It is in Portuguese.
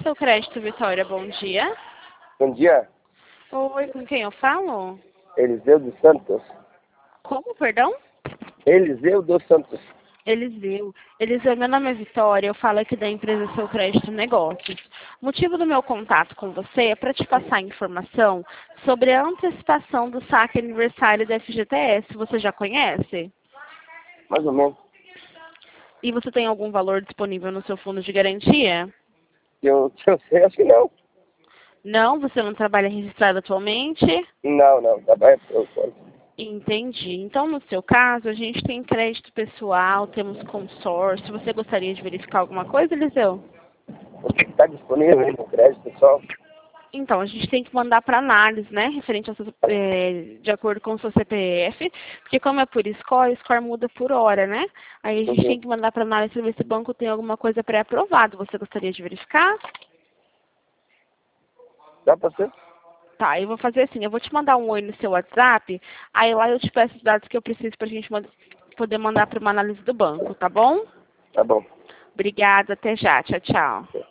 Seu crédito, Vitória, bom dia. Bom dia, Oi, com quem eu falo? Eliseu dos Santos. Como, perdão? Eliseu dos Santos. Eliseu, meu nome é Vitória, eu falo aqui da empresa Seu Crédito Negócios. O motivo do meu contato com você é para te passar informação sobre a antecipação do saque aniversário da FGTS. Você já conhece? Mais ou menos. E você tem algum valor disponível no seu fundo de garantia? Eu sei, acho que não. Não? Você não trabalha registrado atualmente? Não, tá bem. Entendi. Então, no seu caso, a gente tem crédito pessoal, temos consórcio. Você gostaria de verificar alguma coisa, Eliseu? O que está disponível aí no crédito, pessoal? Então, a gente tem que mandar para análise, né, referente ao de acordo com o seu CPF, porque como é por score, o score muda por hora, né? Aí a gente tem que mandar para análise para ver se o banco tem alguma coisa pré-aprovado. Você gostaria de verificar? Dá pra ser? Tá, eu vou fazer assim, eu vou te mandar um oi no seu WhatsApp, aí lá eu te peço os dados que eu preciso para a gente poder mandar para uma análise do banco, tá bom? Tá bom. Obrigada, até já, tchau, tchau.